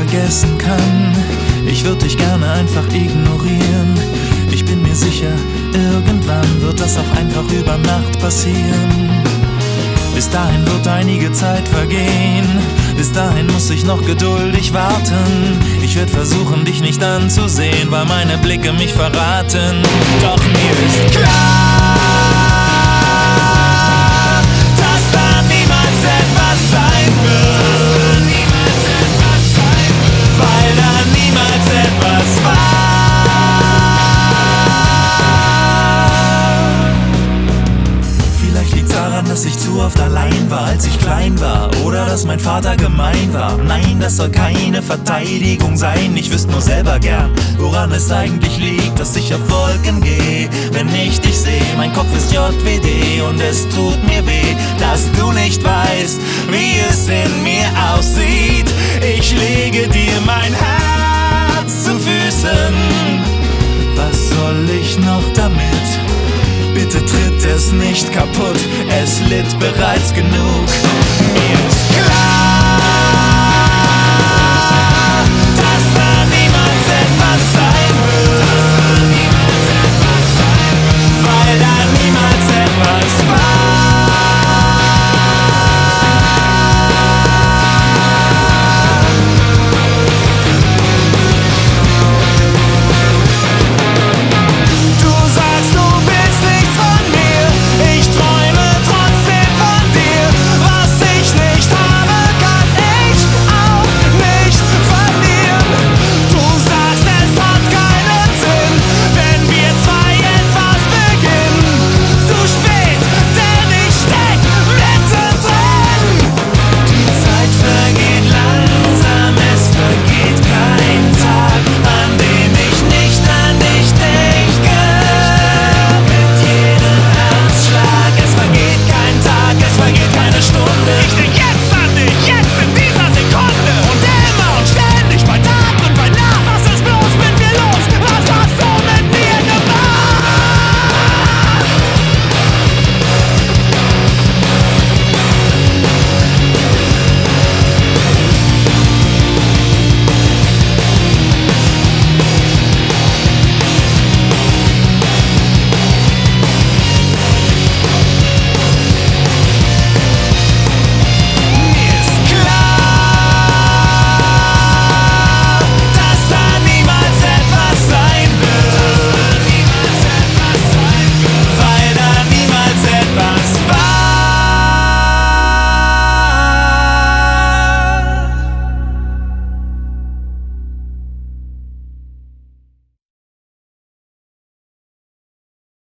vergessen kann. Ich würde dich gerne einfach ignorieren. Ich bin mir sicher, irgendwann wird das auch einfach über Nacht passieren. Bis dahin wird einige Zeit vergehen. Bis dahin muss ich noch geduldig warten. Ich werde versuchen, dich nicht anzusehen, weil meine Blicke mich verraten. Doch mir ist klar, dass da niemals etwas sein wird. Weil da niemals etwas war. Vielleicht liegt's daran, dass ich zu oft allein war, als ich klein war. Oder dass mein Vater gemein war. Nein, das soll keine Verteidigung sein. Ich wüsste nur selber gern, woran es eigentlich liegt, dass ich auf Wolken gehe, wenn ich dich sehe. Mein Kopf ist JWD und es tut mir weh, dass du nicht weißt, wie es in mir aussieht. Ich lege dir mein Herz zu Füßen. Was soll ich noch damit? Bitte tritt es nicht kaputt, es litt bereits genug.